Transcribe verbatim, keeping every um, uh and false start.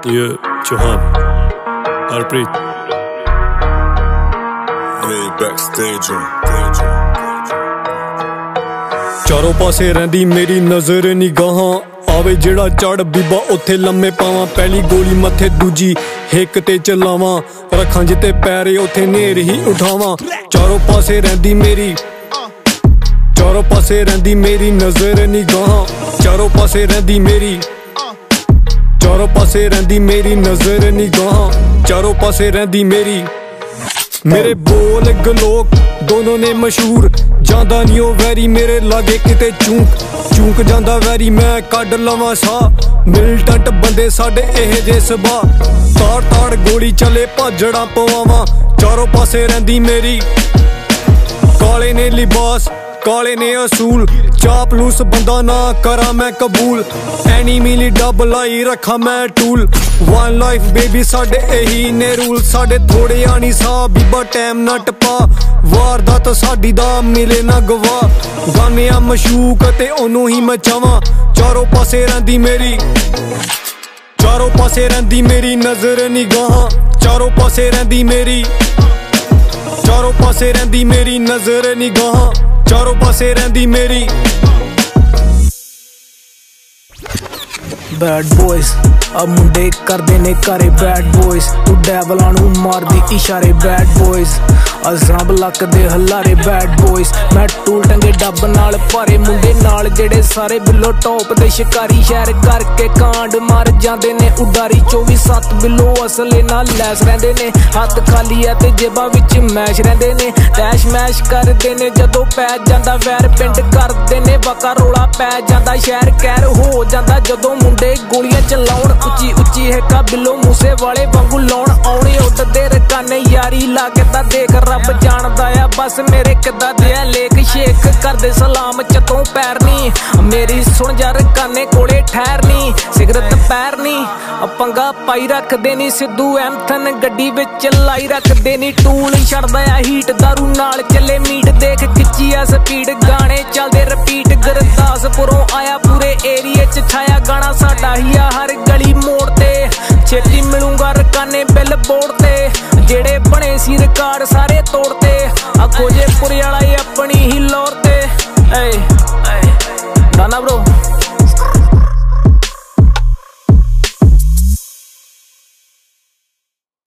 ये चौहान हरप्रीत चारों पासे रहिंदी मेरी नजर निगाहां आवे जेड़ा चढ़ बीबा उत्थे लम्मे पावां पहली गोली मथे दूजी हिक ते चलावां रखां जिते पैरे उत्थे नेर ही उठावां चारों पासे रहिंदी मेरी चारों पासे रहिंदी मेरी नजर निगाहां चारों पासे रहिंदी मेरी चारों पासे रहिंदी मेरी नजर निगाहां चारों पासे रहिंदी मेरी मेरे बोल गलोक दोनों ने मशहूर जांदा नहीं ओ वैरी मेरे लागे किते चूक चूक जांदा वैरी मैं कड लवां सा मिलटंट बंदे साडे एह जे सबा ताड़ ताड़ गोली चले भाजड़ा पवावां चारों पासे रहिंदी मेरी काले ने लिबास काले ने असूल चापलूस बंदा ना करा मैं कबूल एनीमी ली डब लाई रखा मैं टूल वन लाइफ बेबी साडे यही ने रूल साडे थोड़े आनी सा बीबा टैम ना टपा वारदात साडी दा मिले ना गवा गाने आ मशूक ते ओनू ही मचावां चारों पासे रहिंदी मेरी चारों पासे रहिंदी मेरी नजर निगाहां चारों पासे रहिंदी मेरी चारों पासे रहिंदी मेरी नजर निगाहां चारों पासे रहिंदी मेरी बैड बॉयज अब मुंडे करदे ने घरे बैड बॉयज तू डैवलां नू मारदी इशारे बैड बॉयज अजराब लकदे हलारे बैड बॉयज मैं टूल टंगे डब नाल भारे मुंडे नाल जेड़े सारे बिलो टॉप दे शिकारी शहर करके कांड मार जांदे ने उडारी चौबी सत्त बिलो असले नाल लैस रहिंदे ने हत्थ खाली है ते जेबां विच मैश रहिंदे ने टैश मैश करदे ने जदों पै जांदा वैर पिंड करदे ने वका रोला पै जांदा शहर कहर हो जांदा जदों मुंडे गोलियां चलाउण उच्ची उच्ची हिक्का बिलो मूसे वाले वांगू लाउण आउणे उड्डदे रकाने यारी ला के तां देख रब जानदा आ बस मेरे किदा दिया लेक शेक करदे सलाम चतों पैरनी मेरी सुन जा रकाने कोले ठहरनी सिगरत पैरनी पंगा पाई रखदे नी सिद्धू एमथन गड्डी विच लाई रखदे नी टूल छड़दा आ हीट दारू नाल चले मीट देख खिच्ची आ स्पीड गाने चलदे रिपीट गुरदासपुरों आया पूरे एरिया च छाया गाना साडा ही आ हर गली मोड़ ते छेती मिलूंगा रकाने बिल बोर्ड ते जेड़े बने सी रिकार्ड सारे तोड़ते आ खोजे पुरे वाला अपनी ही लौर ते ए डाना ब्रो।